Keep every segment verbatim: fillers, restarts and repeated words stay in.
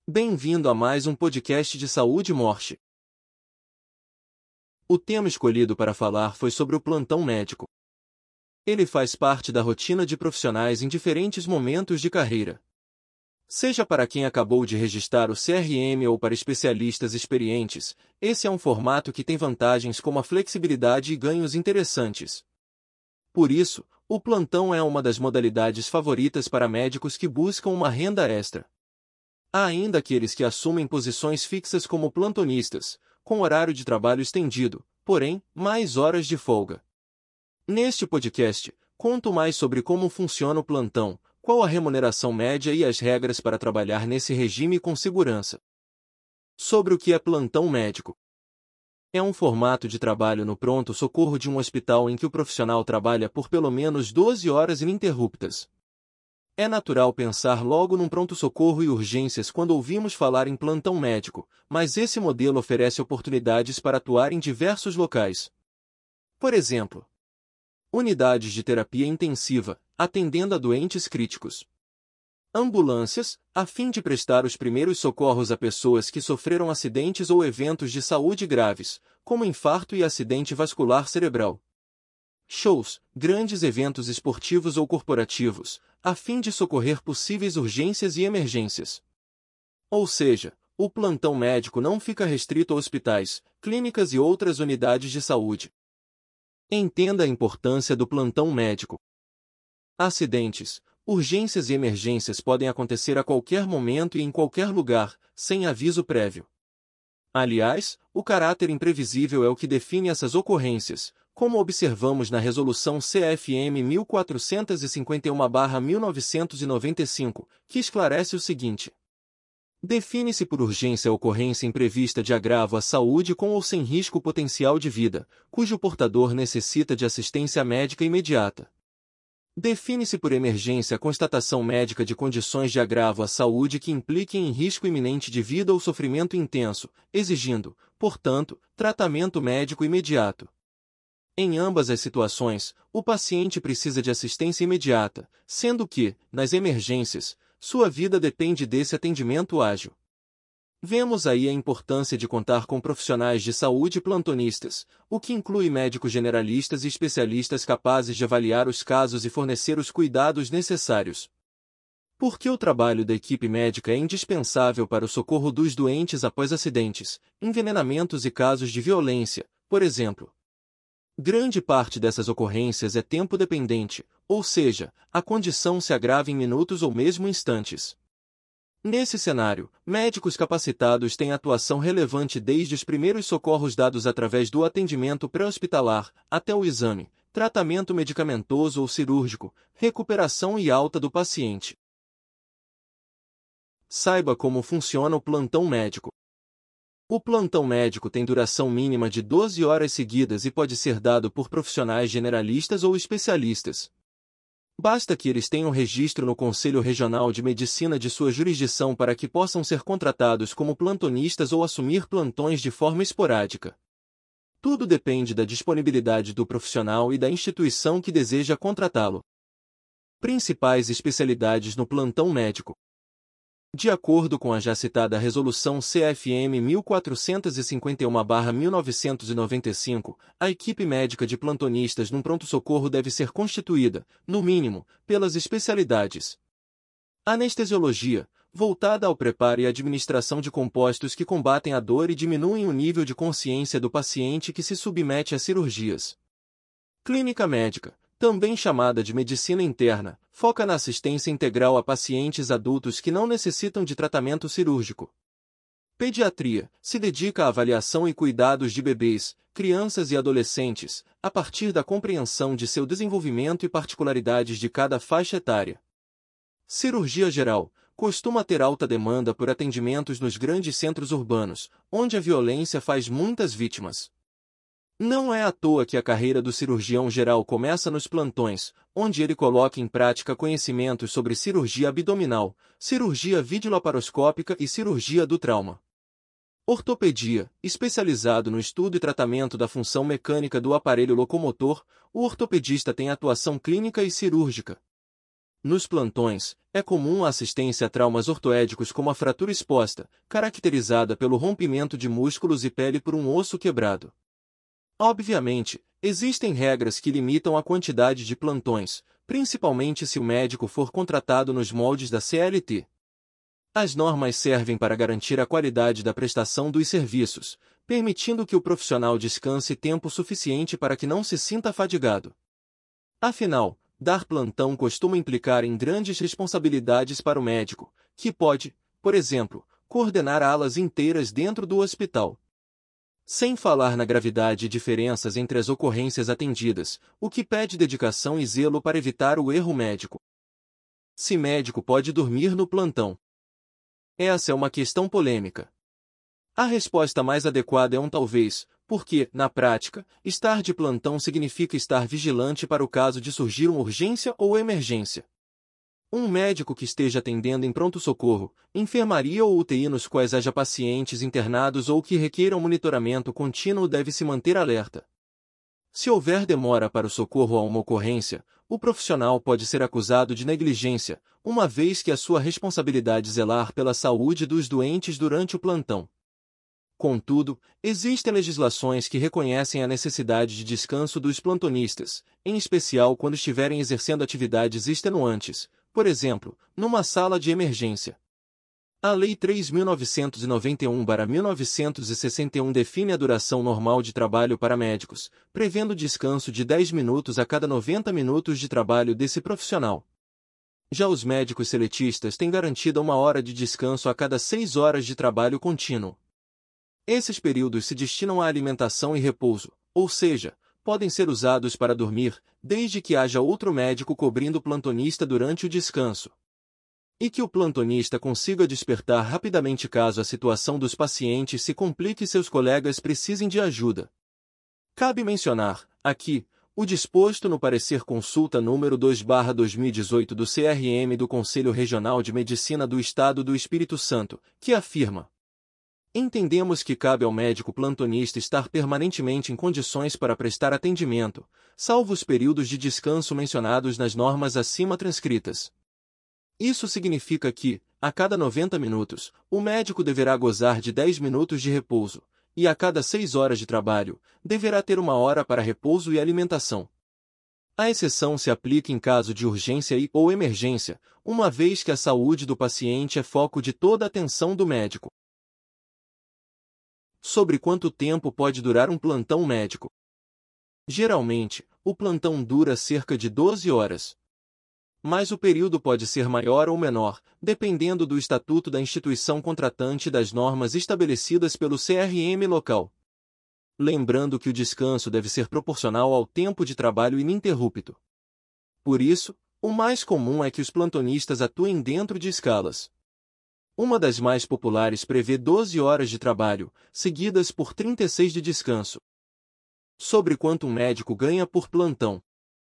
Bem-vindo a mais um podcast de saúde e morte. O tema escolhido para falar foi sobre o plantão médico. Ele faz parte da rotina de profissionais em diferentes momentos de carreira. Seja para quem acabou de registrar o C R M ou para especialistas experientes, esse é um formato que tem vantagens como a flexibilidade e ganhos interessantes. Por isso, o plantão é uma das modalidades favoritas para médicos que buscam uma renda extra. Há ainda aqueles que assumem posições fixas como plantonistas, com horário de trabalho estendido, porém, mais horas de folga. Neste podcast, conto mais sobre como funciona o plantão, qual a remuneração média e as regras para trabalhar nesse regime com segurança. Sobre o que é plantão médico. É um formato de trabalho no pronto-socorro de um hospital em que o profissional trabalha por pelo menos doze horas ininterruptas. É natural pensar logo num pronto-socorro e urgências quando ouvimos falar em plantão médico, mas esse modelo oferece oportunidades para atuar em diversos locais. Por exemplo, unidades de terapia intensiva, atendendo a doentes críticos. Ambulâncias, a fim de prestar os primeiros socorros a pessoas que sofreram acidentes ou eventos de saúde graves, como infarto e acidente vascular cerebral. Shows, grandes eventos esportivos ou corporativos, a fim de socorrer possíveis urgências e emergências. Ou seja, o plantão médico não fica restrito a hospitais, clínicas e outras unidades de saúde. Entenda a importância do plantão médico. Acidentes, urgências e emergências podem acontecer a qualquer momento e em qualquer lugar, sem aviso prévio. Aliás, o caráter imprevisível é o que define essas ocorrências, como observamos na Resolução C F M mil quatrocentos e cinquenta e um barra mil novecentos e noventa e cinco, que esclarece o seguinte. Define-se por urgência a ocorrência imprevista de agravo à saúde com ou sem risco potencial de vida, cujo portador necessita de assistência médica imediata. Define-se por emergência a constatação médica de condições de agravo à saúde que impliquem em risco iminente de vida ou sofrimento intenso, exigindo, portanto, tratamento médico imediato. Em ambas as situações, o paciente precisa de assistência imediata, sendo que, nas emergências, sua vida depende desse atendimento ágil. Vemos aí a importância de contar com profissionais de saúde plantonistas, o que inclui médicos generalistas e especialistas capazes de avaliar os casos e fornecer os cuidados necessários. Porque o trabalho da equipe médica é indispensável para o socorro dos doentes após acidentes, envenenamentos e casos de violência, por exemplo. Grande parte dessas ocorrências é tempo-dependente, ou seja, a condição se agrava em minutos ou mesmo instantes. Nesse cenário, médicos capacitados têm atuação relevante desde os primeiros socorros dados através do atendimento pré-hospitalar, até o exame, tratamento medicamentoso ou cirúrgico, recuperação e alta do paciente. Saiba como funciona o plantão médico. O plantão médico tem duração mínima de doze horas seguidas e pode ser dado por profissionais generalistas ou especialistas. Basta que eles tenham registro no Conselho Regional de Medicina de sua jurisdição para que possam ser contratados como plantonistas ou assumir plantões de forma esporádica. Tudo depende da disponibilidade do profissional e da instituição que deseja contratá-lo. Principais especialidades no plantão médico. De acordo com a já citada Resolução C F M mil quatrocentos e cinquenta e um barra mil novecentos e noventa e cinco, a equipe médica de plantonistas num pronto-socorro deve ser constituída, no mínimo, pelas especialidades. Anestesiologia, voltada ao preparo e administração de compostos que combatem a dor e diminuem o nível de consciência do paciente que se submete a cirurgias. Clínica médica, também chamada de medicina interna, foca na assistência integral a pacientes adultos que não necessitam de tratamento cirúrgico. Pediatria, se dedica à avaliação e cuidados de bebês, crianças e adolescentes, a partir da compreensão de seu desenvolvimento e particularidades de cada faixa etária. Cirurgia geral, costuma ter alta demanda por atendimentos nos grandes centros urbanos, onde a violência faz muitas vítimas. Não é à toa que a carreira do cirurgião geral começa nos plantões, onde ele coloca em prática conhecimentos sobre cirurgia abdominal, cirurgia videolaparoscópica e cirurgia do trauma. Ortopedia, especializado no estudo e tratamento da função mecânica do aparelho locomotor, o ortopedista tem atuação clínica e cirúrgica. Nos plantões, é comum a assistência a traumas ortoédicos como a fratura exposta, caracterizada pelo rompimento de músculos e pele por um osso quebrado. Obviamente, existem regras que limitam a quantidade de plantões, principalmente se o médico for contratado nos moldes da C L T. As normas servem para garantir a qualidade da prestação dos serviços, permitindo que o profissional descanse tempo suficiente para que não se sinta fadigado. Afinal, dar plantão costuma implicar em grandes responsabilidades para o médico, que pode, por exemplo, coordenar alas inteiras dentro do hospital. Sem falar na gravidade e diferenças entre as ocorrências atendidas, o que pede dedicação e zelo para evitar o erro médico. Se médico pode dormir no plantão? Essa é uma questão polêmica. A resposta mais adequada é um talvez, porque, na prática, estar de plantão significa estar vigilante para o caso de surgir uma urgência ou emergência. Um médico que esteja atendendo em pronto-socorro, enfermaria ou U T I nos quais haja pacientes internados ou que requeiram monitoramento contínuo deve se manter alerta. Se houver demora para o socorro a uma ocorrência, o profissional pode ser acusado de negligência, uma vez que é sua responsabilidade zelar pela saúde dos doentes durante o plantão. Contudo, existem legislações que reconhecem a necessidade de descanso dos plantonistas, em especial quando estiverem exercendo atividades extenuantes, por exemplo, numa sala de emergência. A Lei três mil novecentos e noventa e um barra mil novecentos e sessenta e um define a duração normal de trabalho para médicos, prevendo descanso de dez minutos a cada noventa minutos de trabalho desse profissional. Já os médicos seletistas têm garantida uma hora de descanso a cada seis horas de trabalho contínuo. Esses períodos se destinam à alimentação e repouso, ou seja, podem ser usados para dormir, desde que haja outro médico cobrindo o plantonista durante o descanso. E que o plantonista consiga despertar rapidamente caso a situação dos pacientes se complique e seus colegas precisem de ajuda. Cabe mencionar, aqui, o disposto no parecer consulta número dois barra dois mil e dezoito do C R M do Conselho Regional de Medicina do Estado do Espírito Santo, que afirma: entendemos que cabe ao médico plantonista estar permanentemente em condições para prestar atendimento, salvo os períodos de descanso mencionados nas normas acima transcritas. Isso significa que, a cada noventa minutos, o médico deverá gozar de dez minutos de repouso, e a cada seis horas de trabalho, deverá ter uma hora para repouso e alimentação. A exceção se aplica em caso de urgência e ou emergência, uma vez que a saúde do paciente é foco de toda a atenção do médico. Sobre quanto tempo pode durar um plantão médico? Geralmente, o plantão dura cerca de doze horas. Mas o período pode ser maior ou menor, dependendo do estatuto da instituição contratante e das normas estabelecidas pelo C R M local. Lembrando que o descanso deve ser proporcional ao tempo de trabalho ininterrupto. Por isso, o mais comum é que os plantonistas atuem dentro de escalas. Uma das mais populares prevê doze horas de trabalho, seguidas por trinta e seis de descanso. Sobre quanto um médico ganha por plantão.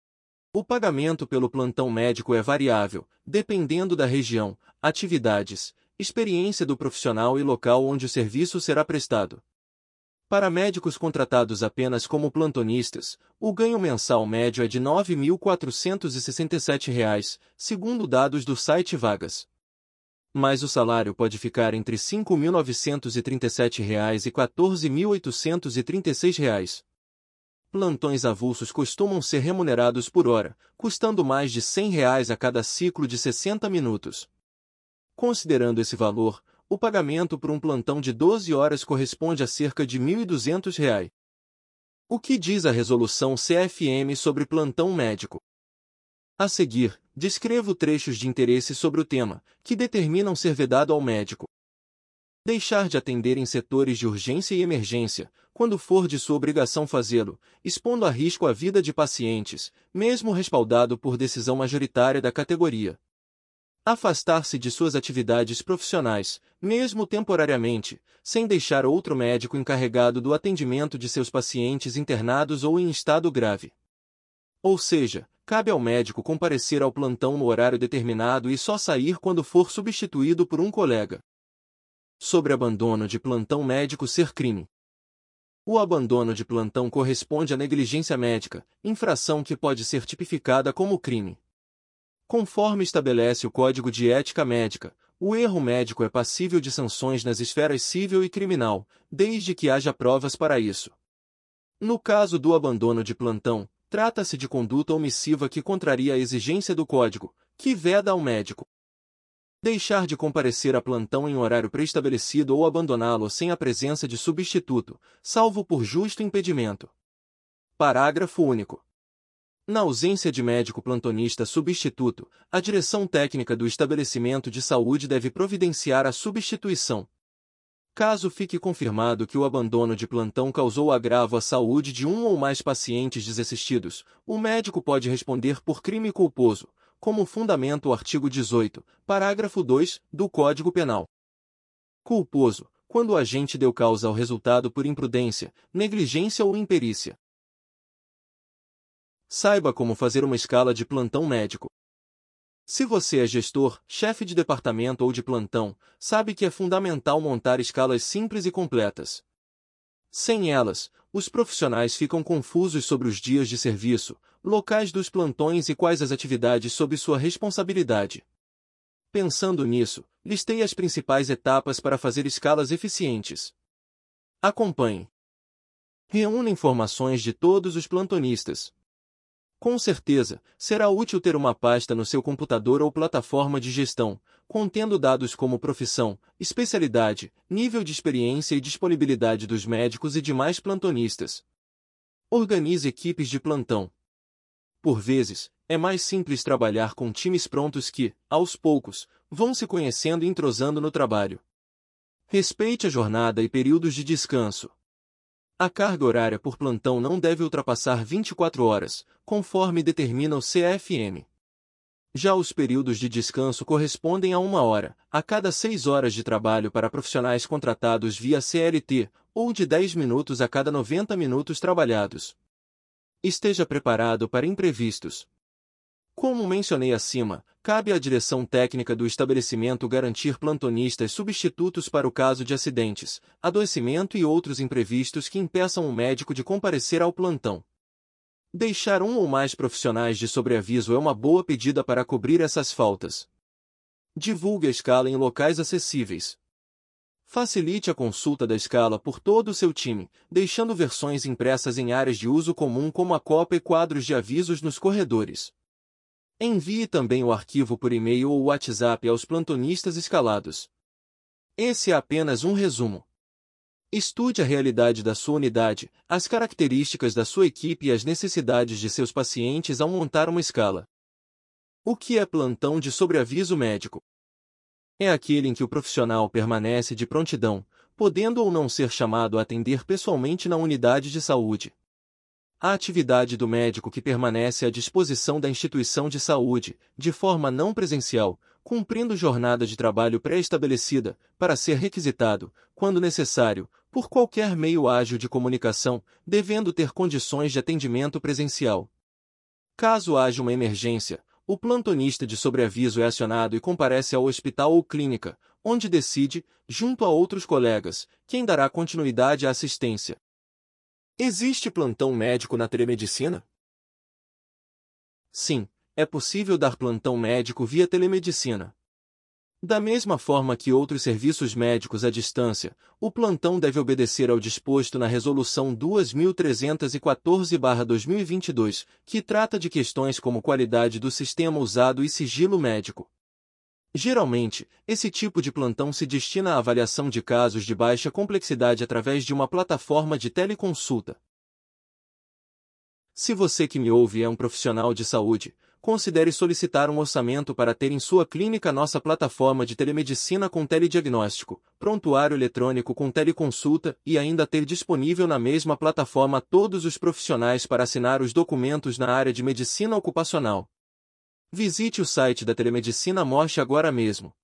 O pagamento pelo plantão médico é variável, dependendo da região, atividades, experiência do profissional e local onde o serviço será prestado. Para médicos contratados apenas como plantonistas, o ganho mensal médio é de nove mil quatrocentos e sessenta e sete reais, segundo dados do site Vagas. Mas o salário pode ficar entre cinco mil novecentos e trinta e sete reais e quatorze mil oitocentos e trinta e seis reais. Plantões avulsos costumam ser remunerados por hora, custando mais de cem reais a cada ciclo de sessenta minutos. Considerando esse valor, o pagamento por um plantão de doze horas corresponde a cerca de mil e duzentos reais. O que diz a resolução C F M sobre plantão médico? A seguir, descrevo trechos de interesse sobre o tema, que determinam ser vedado ao médico. Deixar de atender em setores de urgência e emergência, quando for de sua obrigação fazê-lo, expondo a risco a vida de pacientes, mesmo respaldado por decisão majoritária da categoria. Afastar-se de suas atividades profissionais, mesmo temporariamente, sem deixar outro médico encarregado do atendimento de seus pacientes internados ou em estado grave. Ou seja, cabe ao médico comparecer ao plantão no horário determinado e só sair quando for substituído por um colega. Sobre abandono de plantão médico ser crime. O abandono de plantão corresponde à negligência médica, infração que pode ser tipificada como crime. Conforme estabelece o Código de Ética Médica, o erro médico é passível de sanções nas esferas civil e criminal, desde que haja provas para isso. No caso do abandono de plantão, trata-se de conduta omissiva que contraria a exigência do Código, que veda ao médico deixar de comparecer a plantão em horário pré-estabelecido ou abandoná-lo sem a presença de substituto, salvo por justo impedimento. Parágrafo único. Na ausência de médico plantonista substituto, a direção técnica do estabelecimento de saúde deve providenciar a substituição. Caso fique confirmado que o abandono de plantão causou agravo à saúde de um ou mais pacientes desassistidos, o médico pode responder por crime culposo, como fundamenta o artigo dezoito, parágrafo dois, do Código Penal. Culposo, quando o agente deu causa ao resultado por imprudência, negligência ou imperícia. Saiba como fazer uma escala de plantão médico. Se você é gestor, chefe de departamento ou de plantão, sabe que é fundamental montar escalas simples e completas. Sem elas, os profissionais ficam confusos sobre os dias de serviço, locais dos plantões e quais as atividades sob sua responsabilidade. Pensando nisso, listei as principais etapas para fazer escalas eficientes. Acompanhe. Reúna informações de todos os plantonistas. Com certeza, será útil ter uma pasta no seu computador ou plataforma de gestão, contendo dados como profissão, especialidade, nível de experiência e disponibilidade dos médicos e demais plantonistas. Organize equipes de plantão. Por vezes, é mais simples trabalhar com times prontos que, aos poucos, vão se conhecendo e entrosando no trabalho. Respeite a jornada e períodos de descanso. A carga horária por plantão não deve ultrapassar vinte e quatro horas, conforme determina o C F M. Já os períodos de descanso correspondem a uma hora, a cada seis horas de trabalho para profissionais contratados via C L T, ou de dez minutos a cada noventa minutos trabalhados. Esteja preparado para imprevistos. Como mencionei acima, cabe à direção técnica do estabelecimento garantir plantonistas substitutos para o caso de acidentes, adoecimento e outros imprevistos que impeçam o médico de comparecer ao plantão. Deixar um ou mais profissionais de sobreaviso é uma boa pedida para cobrir essas faltas. Divulgue a escala em locais acessíveis. Facilite a consulta da escala por todo o seu time, deixando versões impressas em áreas de uso comum como a copa e quadros de avisos nos corredores. Envie também o arquivo por e-mail ou WhatsApp aos plantonistas escalados. Esse é apenas um resumo. Estude a realidade da sua unidade, as características da sua equipe e as necessidades de seus pacientes ao montar uma escala. O que é plantão de sobreaviso médico? É aquele em que o profissional permanece de prontidão, podendo ou não ser chamado a atender pessoalmente na unidade de saúde. A atividade do médico que permanece à disposição da instituição de saúde, de forma não presencial, cumprindo jornada de trabalho pré-estabelecida, para ser requisitado, quando necessário, por qualquer meio ágil de comunicação, devendo ter condições de atendimento presencial. Caso haja uma emergência, o plantonista de sobreaviso é acionado e comparece ao hospital ou clínica, onde decide, junto a outros colegas, quem dará continuidade à assistência. Existe plantão médico na telemedicina? Sim, é possível dar plantão médico via telemedicina. Da mesma forma que outros serviços médicos à distância, o plantão deve obedecer ao disposto na Resolução dois mil trezentos e quatorze barra dois mil e vinte e dois, que trata de questões como qualidade do sistema usado e sigilo médico. Geralmente, esse tipo de plantão se destina à avaliação de casos de baixa complexidade através de uma plataforma de teleconsulta. Se você que me ouve é um profissional de saúde, considere solicitar um orçamento para ter em sua clínica nossa plataforma de telemedicina com telediagnóstico, prontuário eletrônico com teleconsulta e ainda ter disponível na mesma plataforma todos os profissionais para assinar os documentos na área de medicina ocupacional. Visite o site da Telemedicina Morte agora mesmo.